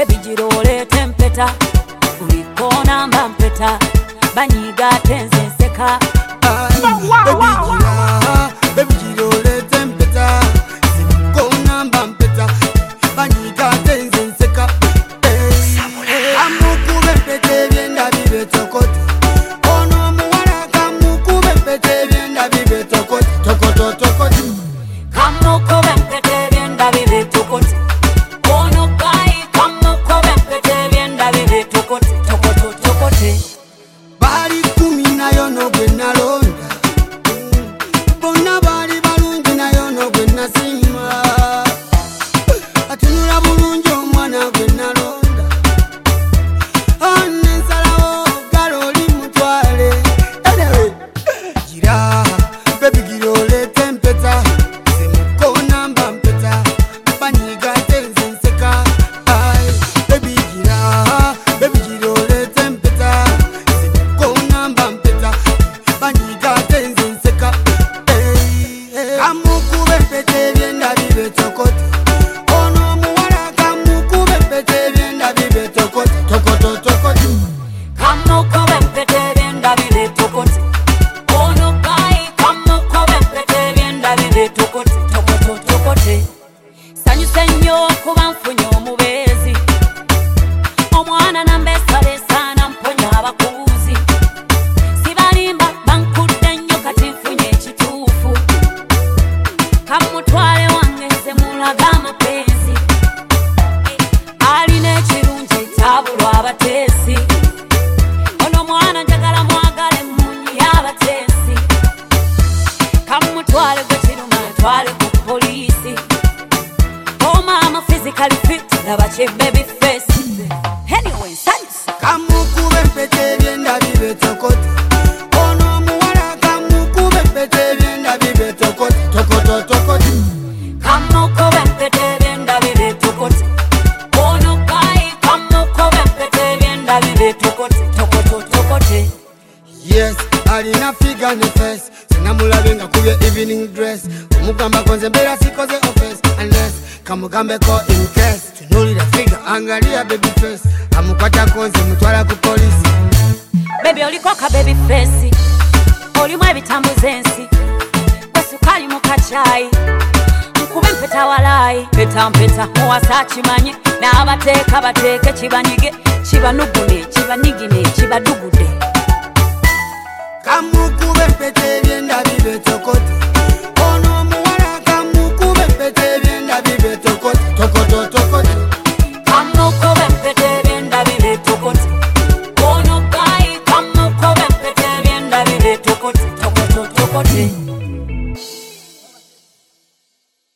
baby girole tempeta ulikona mbampeta banyiga tenze nseka baby girole tempeta ulikona mbampeta banyiga tenze nseka amukube mpete byenda bibe tokote ono muwala kamukube mpete byenda bibe tokote tokoto tokote kamukube mpete byenda bibe tokote ono kai kamukube mpete byenda bibe tokote tokoto tokote bali kumi nayo no gwe nalonda bonna bali balungi nayo no gwe nasima atunula bulungi omwana gwe nalonda anensalawo galoli mutwale gira baby girole tempeta semukona mbampeta banyiga tenze nseka baby gira baby girole tempeta semukona mbampeta banyiga tenze nseka kamukube mpete byenda bibe tokote ono muwala kamukube mpete byenda bibe tokote tokoto tokote kamukube mpete byenda bibe tokote ono kai kamukube mpete byenda bibe tokote tokoto tokote sanyuse nnyo kuba nfunye omubeezi omwana nambesabesa namponya abakubuzi sibalimba bankudde nnyo kati nfunye ekituufu kamutwale wange nze mulaga amapenzi alina ekirungi tabulwa abateesi ono mwana njagala mwagale munyi y'abateesi kamutwale gwe kiruma ntwale ku poliisi omama physically fit laba kye baby face anyway nsanyusa kamukube mpete byenda bibe tokote ono muwala kamukube mpete byenda bibe tokote tokoto tokote kamukube mpete byenda bibe tokote ono kai kamukube mpete byenda bibe tokote tokoto tokote yes alina figure ne face sinamulabe nga kubye evening dress omugamba konze mbeera sikoze offense unless kamugambeko in case tunulira figure angalia baby face amukwata konze mutwala ku polisi baby oliko ka baby face olimu ebitambuza ensi kwesukali mu kacayi nkube mpeta walayi mpeta mpeta muwasa kimanyi n'abateeka bateeke kibanyige kibanugune kibanigine kibadugude kamukube mpete byenda bibe tokote ono muwala kamukube mpete byenda bibe tokote tokoto tokote kamukube mpete byenda bibe tokote ono kai kamukube mpete byenda bibe tokote tokoto tokote